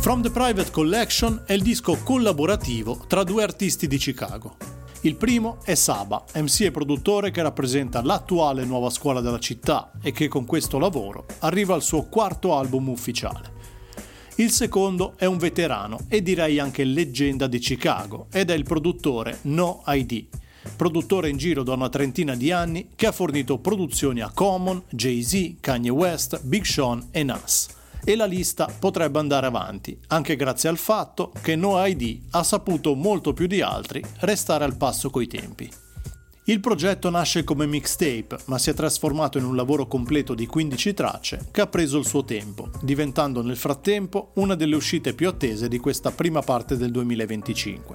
From the Private Collection è il disco collaborativo tra due artisti di Chicago. Il primo è Saba, MC e produttore che rappresenta l'attuale nuova scuola della città e che con questo lavoro arriva al suo quarto album ufficiale. Il secondo è un veterano e direi anche leggenda di Chicago ed è il produttore No ID, produttore in giro da una trentina di anni che ha fornito produzioni a Common, Jay-Z, Kanye West, Big Sean e Nas. E la lista potrebbe andare avanti, anche grazie al fatto che No ID ha saputo molto più di altri restare al passo coi tempi. Il progetto nasce come mixtape, ma si è trasformato in un lavoro completo di 15 tracce che ha preso il suo tempo, diventando nel frattempo una delle uscite più attese di questa prima parte del 2025.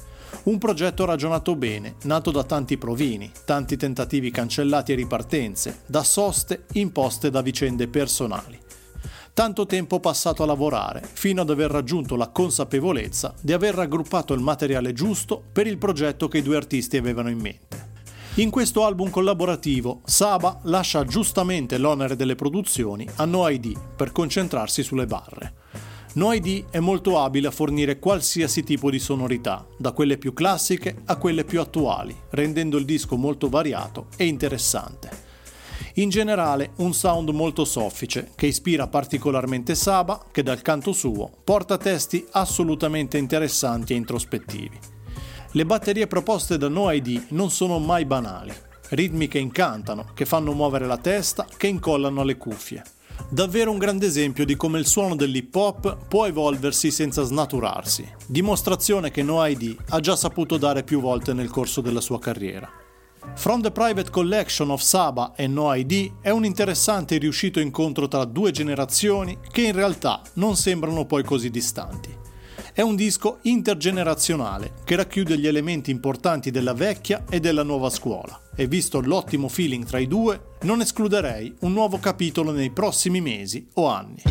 Un progetto ragionato bene, nato da tanti provini, tanti tentativi cancellati e ripartenze, da soste imposte da vicende personali. Tanto tempo passato a lavorare, fino ad aver raggiunto la consapevolezza di aver raggruppato il materiale giusto per il progetto che i due artisti avevano in mente. In questo album collaborativo, Saba lascia giustamente l'onere delle produzioni a No ID per concentrarsi sulle barre. No ID è molto abile a fornire qualsiasi tipo di sonorità, da quelle più classiche a quelle più attuali, rendendo il disco molto variato e interessante. In generale un sound molto soffice che ispira particolarmente Saba, che dal canto suo porta testi assolutamente interessanti e introspettivi. Le batterie proposte da No ID non sono mai banali, ritmi che incantano, che fanno muovere la testa, che incollano alle cuffie. Davvero un grande esempio di come il suono dell'hip hop può evolversi senza snaturarsi, dimostrazione che No ID ha già saputo dare più volte nel corso della sua carriera. From the Private Collection of Saba e No ID è un interessante e riuscito incontro tra due generazioni che in realtà non sembrano poi così distanti. È un disco intergenerazionale che racchiude gli elementi importanti della vecchia e della nuova scuola e visto l'ottimo feeling tra i due non escluderei un nuovo capitolo nei prossimi mesi o anni.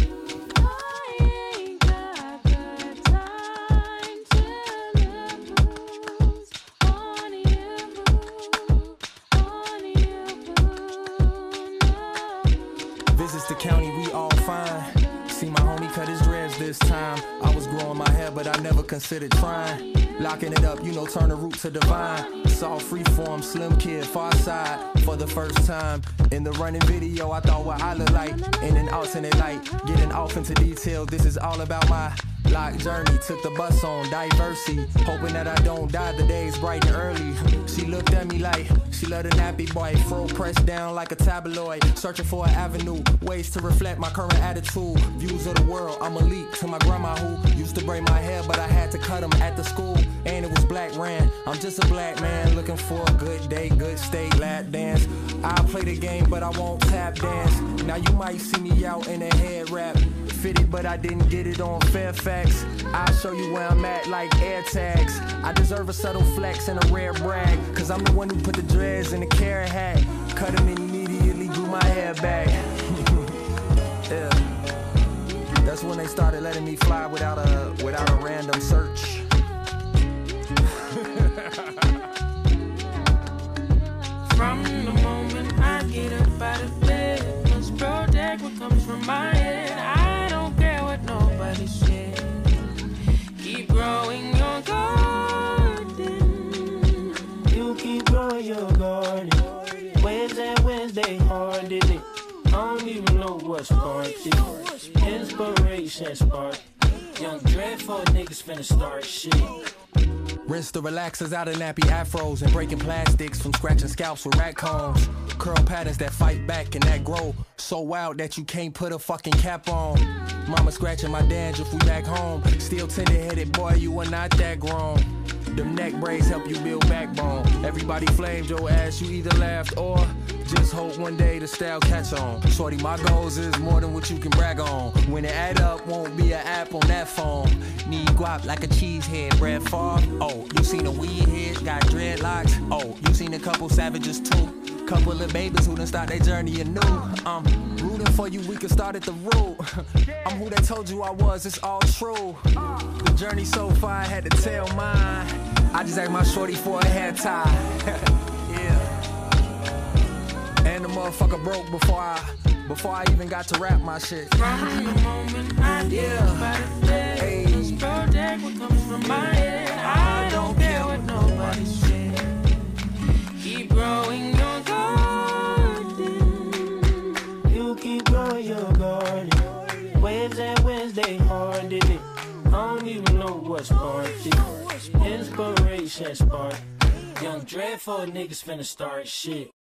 The county we all fine. See my homie cut his dreads this time. I was growing my hair but I never considered trying. Locking it up, you know, turn the root to divine. Saw freeform, slim kid, far side. For the first time in the running video, I thought what I look like in an alternate light. Getting off into detail, this is all about my lock journey. Took the bus on Diversity, hoping that I don't die. The day's bright and early. She looked at me like she let a nappy boy, fro pressed down like a tabloid. Searching for an avenue, ways to reflect my current attitude. Views of the world, I'm a leak to my grandma who used to braid my hair, but I had to cut them at the school. And it was black ran. I'm just a black man looking for a good day, good state, lap dance. I'll play the game, but I won't tap dance. Now you might see me out in a head wrap. Fitted, but I didn't get it on Fairfax. I'll show you where I'm at like air tags. I deserve a subtle flex and a rare brag, cause I'm the one who put the dreads in the carrot hat. Cut them and immediately grew my hair back. Yeah. That's when they started letting me fly without a random search. From the moment I get up out of bed, must protect what comes from my head. I don't care what nobody says. Keep growing your garden. You keep growing your garden. Wednesday hard in it. I don't even know what sparked it. Inspiration sparked. Young dreadful niggas finna start shit. Rinse the relaxers out of nappy afros and breaking plastics from scratching scalps with rat combs. Curl patterns that fight back and that grow so wild that you can't put a fucking cap on. Mama scratching my dandruff, we back home. Still tender-headed, boy, you are not that grown. Them neck braids help you build backbone. Everybody flamed your ass, you either laughed or just hope one day the style catch on. Shorty, my goals is more than what you can brag on. When it add up, won't be an app on that phone. Need guap like a cheesehead, Brad Favre. Oh, you seen a weed head, got dreadlocks. Oh, you seen a couple savages too. Couple of babies who done start their journey anew. Rooting for you, we can start at the root. I'm who they told you I was, it's all true. The journey so far, I had to tell mine. I just asked my shorty for a hair tie. Yeah. And the motherfucker broke before I even got to rap my shit. From the moment I get up out of bed. back what comes from my head. I don't care what nobody says. Keep growing your garden. You keep growing your garden. Waves and winds, they hard in it. I don't even know what sparked it. Inspiration spark. Young dreadful niggas finna start shit.